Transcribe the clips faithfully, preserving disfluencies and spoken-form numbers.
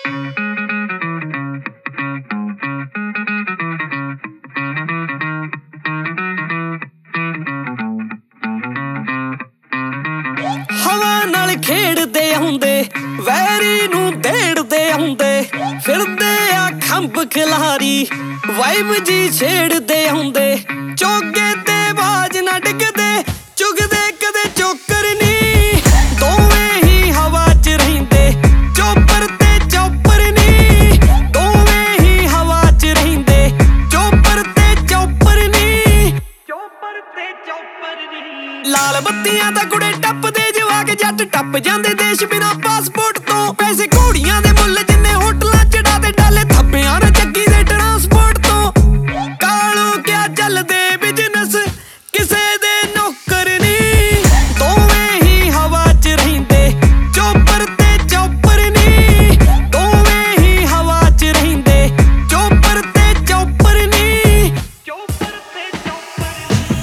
हवा नाल खेड़दे आउंदे वैरी नूं देड़दे आउंदे फिरदे आ खंब खिलारी वाइब जी छेड़दे आउंदे चोगे ते बाज ना डिगदे चुगदे कदे चोकर नी दोवें ही हवा च रहिंदे चोपर ते चौपर नी दोवें ही हवा च रहिंदे चोपर ते चौपर नी चोपर ते चौपर नी लाल बत्तियां दा कुड़े टप्पदे जवाक जट टप जांदे देश बिना पासपोर्ट तो पैसे घोड़ियां दे मुੱਲ जिन्ने होटलां चढ़ा दे डाले थप्पियां ने जग्गी दे ट्रांसपोर्ट तो कालो क्या चलदे बिजनेस किसे दे नौकर नी दोवें ही हवा च रहिंदे चोपर ते चौपर नी दोवें ही हवा च रहिंदे चोपर ते चौपर नी चोपर ते चौपर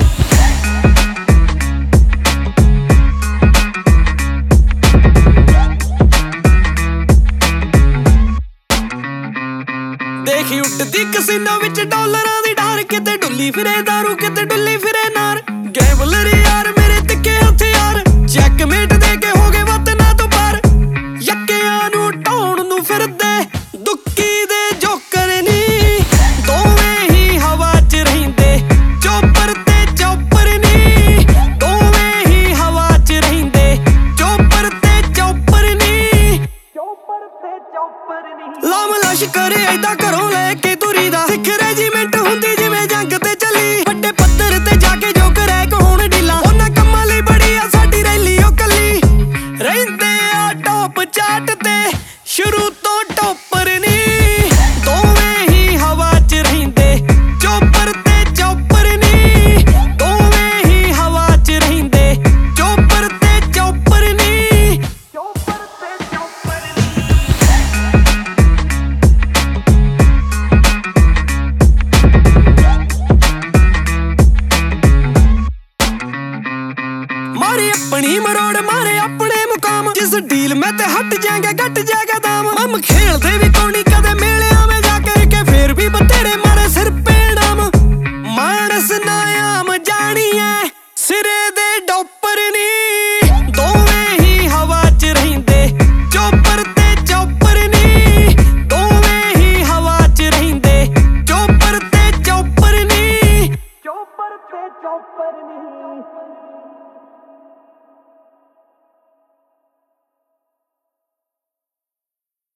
देखी उठदी कसीनो विच डॉलरां दी डार किते डुल्ली फिरे दारू किते डुल्ली फिरे नार गैमलर यार मेरे तिक्के हथियार चेकमेट दे के हो गए वत ना तो पार यक्कियां नूं ढाउण नूं फिरदे दुक्की दे जोकर नी दोवें ही हवा च रहिंदे चोपर ते चौपर नी दोवें ही हवा च रहिंदे चोपर ते चौपर नी चोपर ते चौपर नी लाम लश्कर ऐदा घरों लेके तुरी दा सिख रेजीमेंट हुंदी जिवें जंग ते चली ਵੱਡੇ ਪੱਧਰ ਤੇ ਜਾ ਕੇ ਜੋ ਕਰੈਕ ਹੋਣ ਢੀਲਾ ਉਹਨਾਂ ਕੰਮਾਂ ਲਈ ਬੜੀ ਆ ਸਾਡੀ ਰੈਲੀ ਉਹ ਕੱਲੀ ਰਹਿੰਦੇ ਆ ਟੌਪ ਚਾਟ ਤੇ ਸ਼ੁਰੂ ਤੋਂ ਟੋਪਰ ਨੀ ਦੋਵੇਂ ਹੀ ਹਵਾ ਚ ਰਹਿੰਦੇ ਚੋਪਰ ਤੇ ਚੌਪਰ ਨੀ ਦੋਵੇਂ ਹੀ ਹਵਾ ਚ ਰਹਿੰਦੇ ਚੋਪਰ ਤੇ ਚੌਪਰ ਨੀ ਚੋਪਰ ਤੇ ਚੌਪਰ ਨੀ मारे अपनी मरोड़ मारे अपने मुकाम जिस डील में ते हट जाएगा घट जाएगा दाम हम खेलते भी कौनी